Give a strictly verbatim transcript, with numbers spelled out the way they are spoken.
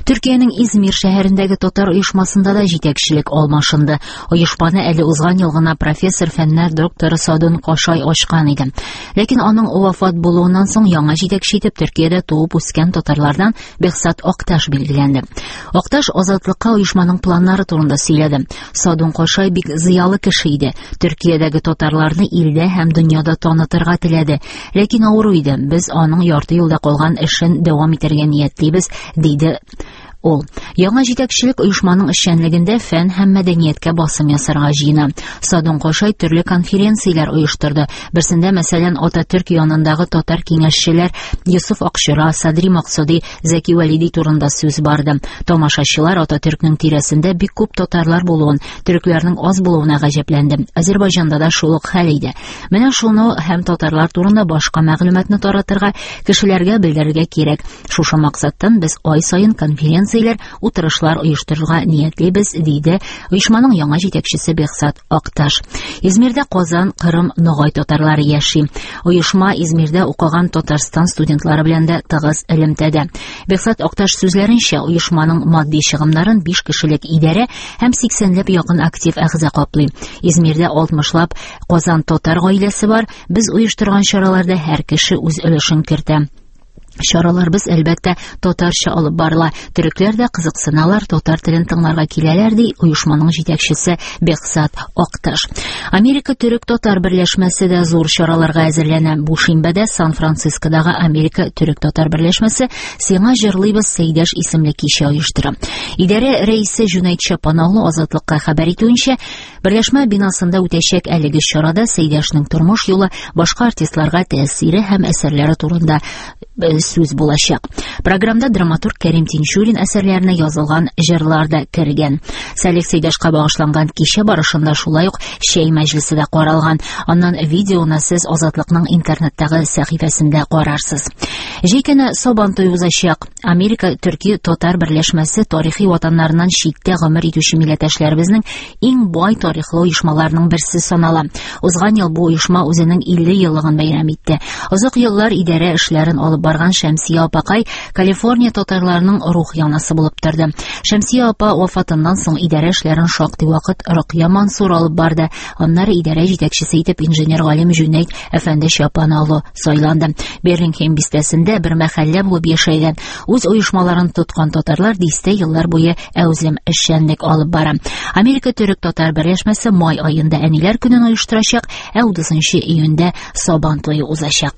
Төркиянең Измир шәһәрендәге татар оешмасында да җитәкчелек алмашынды. Оешманы әле узган ел гына профессор фәннәр докторы Садун Кашай ачкан иде. Ләкин аның вафат булуыннан соң яңа җитәкче итеп Төркиядә туып үскән татарлардан Бехсат Акташ билгеләнде. Акташ азатлыкка оешманың планнары турында сөйләде. Садун Кашай бик зыялы кеше иде. Төркиядәге татарларны илдә һәм дөньяда танытырга теләде. Ләкин авыру иде. Без аның ярты юлда калган эшен дәвам итәргә ниятлибез, диде ул. Яңа җитәкчелек оешманың эшчәнлегендә фән һәм мәдәнияткә басым ясарга җыена. Садун Кашай төрле конференцияләр оештырды. Берсендә, мәсәлән, Ататürk янындагы татар киңәшчеләр Йосыф Акчура, Садри Максуди, Зәки Вәлиди турында сүз барды. Тамашачылар Ататürkнең тирәсендә бик күп татарлар булуын, төрекләрнең аз булуына гаҗәпләнде. Азәрбайҗанда да шул ук хәл иде. Менә шуны һәм татарлар турында башка мәгълүматны таратырга, кешеләргә белдерергә кирәк. Шушы максаттан без ай саен конференция утырышлар оештырырга ниятлибез, диде оешманың яңа җитәкчесе Бехсат Акташ. Измирдә Казан, Кырым, Ногай татарлары яши. Оешма Измирдә укыган Татарстан студентлары белән дә тыгыз элемтәдә. Бехсат Акташ сүзләренчә, оешманың матди чыгымнарын биш кешелек идарә һәм сиксәнләп якын актив әгъза каплый. Измирдә алтмышлап Казан татар гаиләсе бар. Без оештырган чараларда һәр кеше үз өлешен кертә. Чаралар без әлбәттә татарча алып барыла. Төрекләр дә кызыксыналар, татар телен тыңларга киләләр, ди оешманың җитәкчесе Бехсат Акташ. Америка төрек-татар берләшмәсе дә зур чараларга әзерләнә. Бу шимбәдә Сан-Францискодагы Америка төрек-татар берләшмәсе Сиңа җырлыйбыз Сәйдәш исемле кичә оештыра. Идарә рәисе Җүнәйт Чапаноглу Азатлыкка хәбәр итүенчә, берләшмә бинасында үтәчәк әлеге чарада Сәйдәшнең тормыш юлы, башка артистларга тәэсире һәм әсәрләре турында сүз булачак. Программда драматург Кәрим Тинчурин әсәрләренә язылган җырлар да кергән. Сәлих Сәйдәшкә багышланган кичә барышында шулай ук чәй мәҗлесе дә каралган. Аннан видеоны сез Азатлыкның интернеттагы сәхифәсендә карарсыз. Җәйкәне Сабантуй узачак. Америка Төрки татар берләшмәсе тарихи ватаннарыннан читтә гомер итүче милләттәшләребезнең иң бай тарихлы оешмаларының берсе санала. Узган ел бу оешма үзенең илле еллыгын бәйрәм итте. Озак еллар идарә эшләрен алып барган Шәмсия апакай Калифорния татарларының рух янасы булып торды. Шәмсия апа вафатыннан соң идарә эшләрен шактый вакыт Рөкия Мансур алып барды. Аннары идарә җитәкчесе итеп инженер Галим Җүнәйт әфәнде Чапаноглу сайланды. Берлингем бистәсендә бер мәхәллә булып яшәгән. Үз оешмаларын тоткан татарлар дистә еллар буе әүзлем эшчәнлек алып бара. Америка төрек-татар берләшмәсе май аенда әниләр көнен оештырачак, ә утызынчы июньдә Сабантуе узачак.